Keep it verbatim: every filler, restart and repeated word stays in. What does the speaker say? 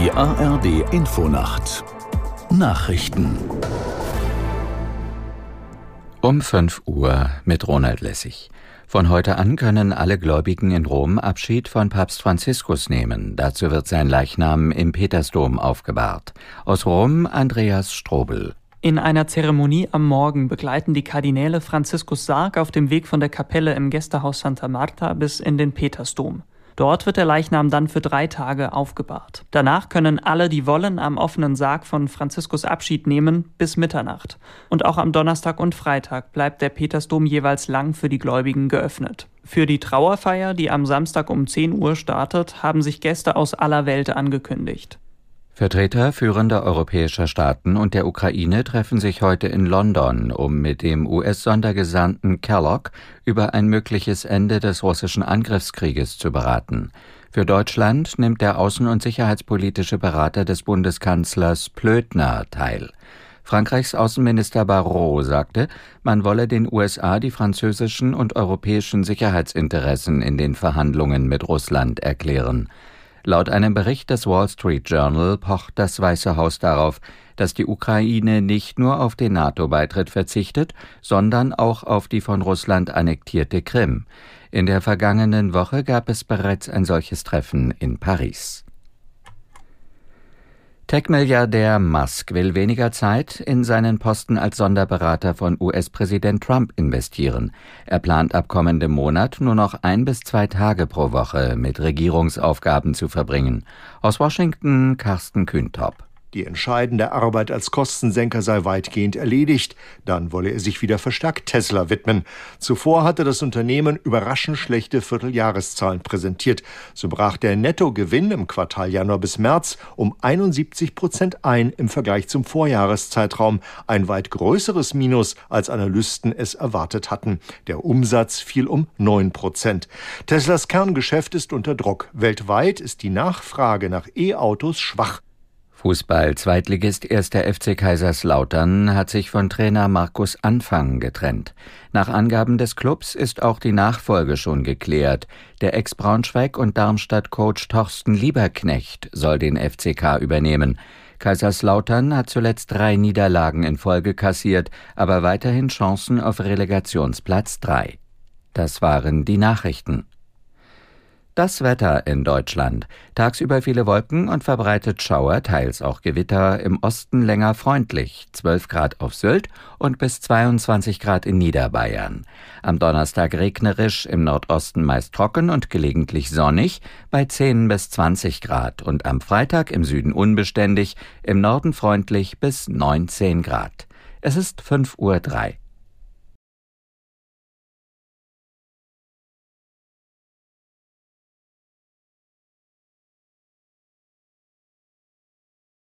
Die A R D Infonacht Nachrichten Um fünf Uhr mit Ronald Lessig. Von heute an können alle Gläubigen in Rom Abschied von Papst Franziskus nehmen. Dazu wird sein Leichnam im Petersdom aufgebahrt. Aus Rom Andreas Strobel. In einer Zeremonie am Morgen begleiten die Kardinäle Franziskus Sarg auf dem Weg von der Kapelle im Gästehaus Santa Marta bis in den Petersdom. Dort wird der Leichnam dann für drei Tage aufgebahrt. Danach können alle, die wollen, am offenen Sarg von Franziskus Abschied nehmen bis Mitternacht. Und auch am Donnerstag und Freitag bleibt der Petersdom jeweils lang für die Gläubigen geöffnet. Für die Trauerfeier, die am Samstag um zehn Uhr startet, haben sich Gäste aus aller Welt angekündigt. Vertreter führender europäischer Staaten und der Ukraine treffen sich heute in London, um mit dem U S-Sondergesandten Kellogg über ein mögliches Ende des russischen Angriffskrieges zu beraten. Für Deutschland nimmt der außen- und sicherheitspolitische Berater des Bundeskanzlers Plötner teil. Frankreichs Außenminister Barrot sagte, man wolle den U S A die französischen und europäischen Sicherheitsinteressen in den Verhandlungen mit Russland erklären. Laut einem Bericht des Wall Street Journal pocht das Weiße Haus darauf, dass die Ukraine nicht nur auf den NATO-Beitritt verzichtet, sondern auch auf die von Russland annektierte Krim. In der vergangenen Woche gab es bereits ein solches Treffen in Paris. Tech-Milliardär Musk will weniger Zeit in seinen Posten als Sonderberater von U S-Präsident Trump investieren. Er plant ab kommendem Monat nur noch ein bis zwei Tage pro Woche mit Regierungsaufgaben zu verbringen. Aus Washington Carsten Kühntop. Die entscheidende Arbeit als Kostensenker sei weitgehend erledigt. Dann wolle er sich wieder verstärkt Tesla widmen. Zuvor hatte das Unternehmen überraschend schlechte Vierteljahreszahlen präsentiert. So brach der Nettogewinn im Quartal Januar bis März um einundsiebzig Prozent ein im Vergleich zum Vorjahreszeitraum. Ein weit größeres Minus, als Analysten es erwartet hatten. Der Umsatz fiel um neun Prozent. Teslas Kerngeschäft ist unter Druck. Weltweit ist die Nachfrage nach E-Autos schwach. Fußball-Zweitligist erster F C Kaiserslautern hat sich von Trainer Markus Anfang getrennt. Nach Angaben des Clubs ist auch die Nachfolge schon geklärt. Der Ex-Braunschweig- und Darmstadt-Coach Thorsten Lieberknecht soll den F C K übernehmen. Kaiserslautern hat zuletzt drei Niederlagen in Folge kassiert, aber weiterhin Chancen auf Relegationsplatz drei. Das waren die Nachrichten. Das Wetter in Deutschland. Tagsüber viele Wolken und verbreitet Schauer, teils auch Gewitter, im Osten länger freundlich, zwölf Grad auf Sylt und bis zweiundzwanzig Grad in Niederbayern. Am Donnerstag regnerisch, im Nordosten meist trocken und gelegentlich sonnig, bei zehn bis zwanzig Grad und am Freitag im Süden unbeständig, im Norden freundlich bis neunzehn Grad. Es ist fünf Uhr drei.